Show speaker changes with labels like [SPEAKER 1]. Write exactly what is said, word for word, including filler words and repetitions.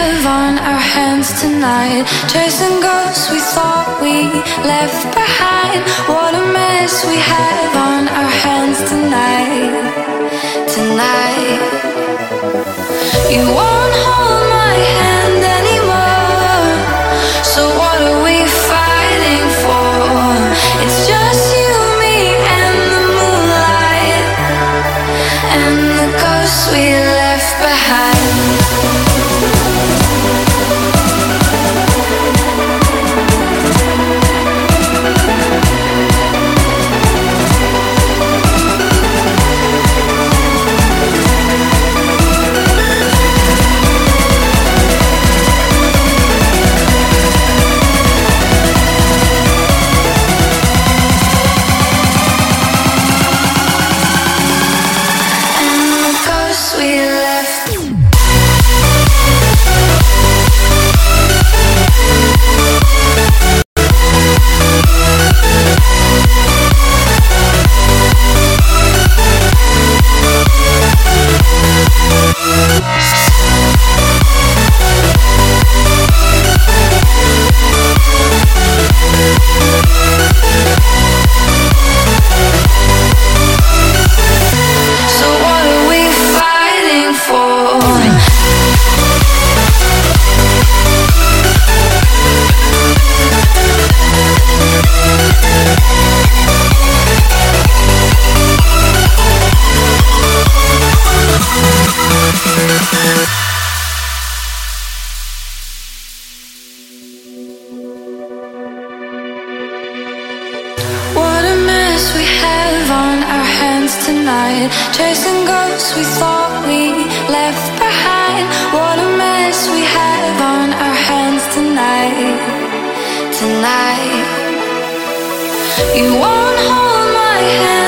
[SPEAKER 1] have on our hands tonight, chasing ghosts we thought we left behind. What a mess we have on our hands tonight, tonight. You won't hold my hand anymore, so what are we fighting for? It's just you, me, and the moonlight, and the ghosts we left behind. Tonight, chasing ghosts we thought we left behind. What a mess we have on our hands tonight, tonight. You won't hold my hand